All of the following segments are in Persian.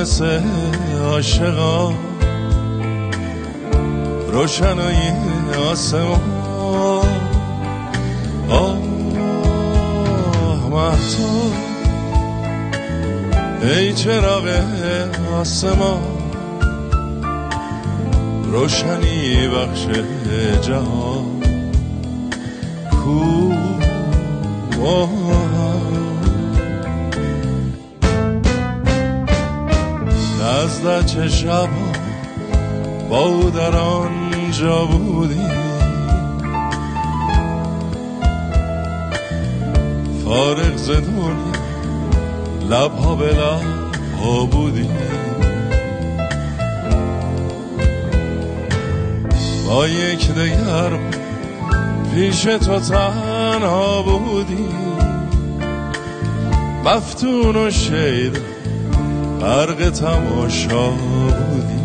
مثل عاشقا روشنای آسمان آه مهتاب ای چراغ آسمان روشنی بخش جهان کو نزد چه شب با او در آنجا بودی فارغ ز دنیا لبها به لبها بودی با یک دگر پیش تو تنها بودی مفتون و شیدا غرق تماشا بودی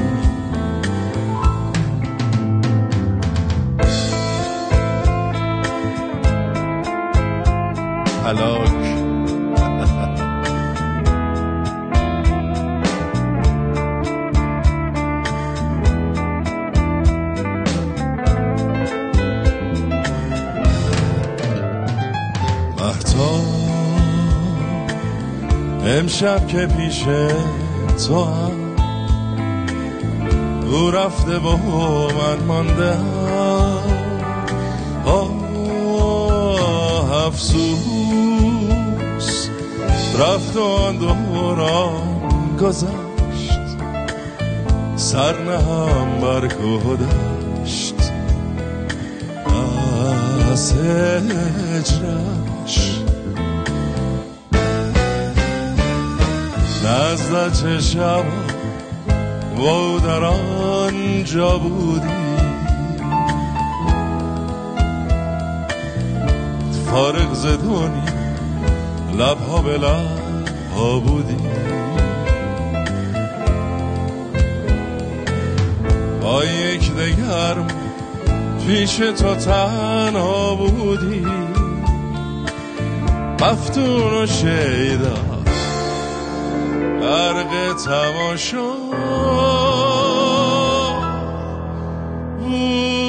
هلاک امشب که پیش تو هم او رفته و من مانده افسوس رفت و آن دوران گذشت سر نهم بر کدشت از هجرش نزد چه شب و در آنجا بودی فارغ ز دنیا لبها به لبها بودی با یک دگر پیش تو تنها بودی مفتون و شیدا غرق تماشا